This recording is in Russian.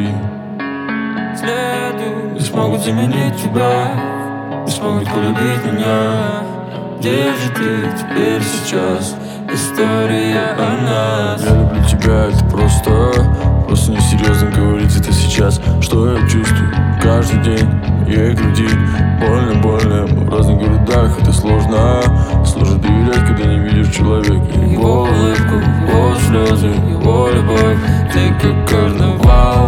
внутри. Не смогут заменить тебя, не смогут полюбить меня. Где же ты теперь сейчас? История о нас. Я люблю тебя, это просто несерьезно говорить это сейчас. Что я чувствую каждый день в моей груди. Больно, мы в разных городах, это сложно доверять, когда не видишь человека. Его улыбку, его слезы, его любовь. Ты как карнавал.